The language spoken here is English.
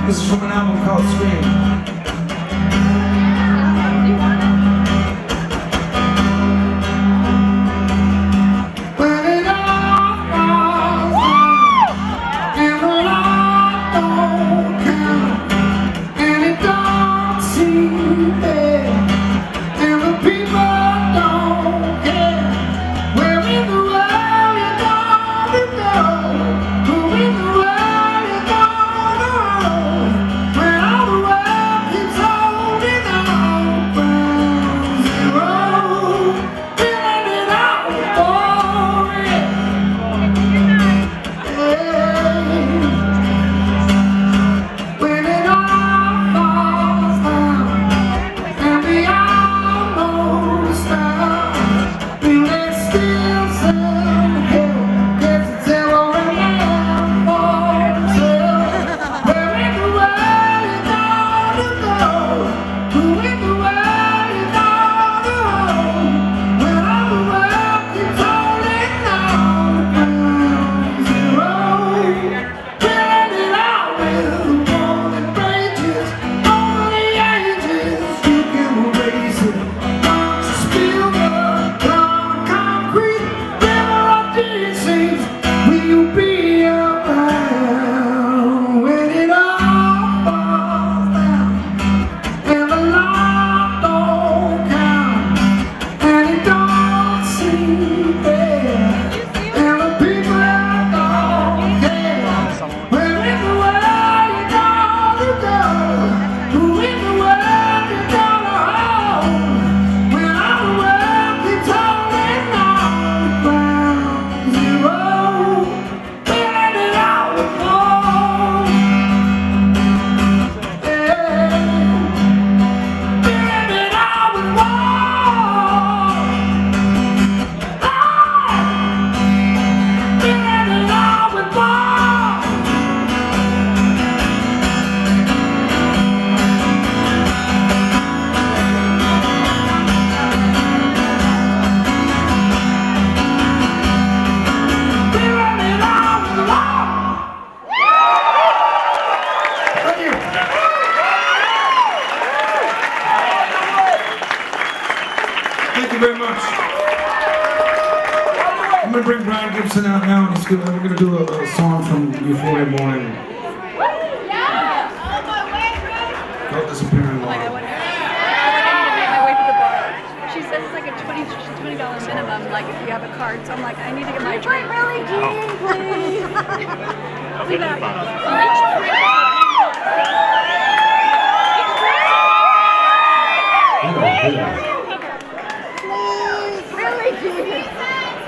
This is from an album called Scream. Thank you very much. I'm going to bring Brian Gibson out now, and we're going to do a song from Euphoria Morning. Called Disappearing Water. She says it's like a $20 minimum, like if you have a card. So I'm like, I need to get my drink. Really, please. Really, Jesus.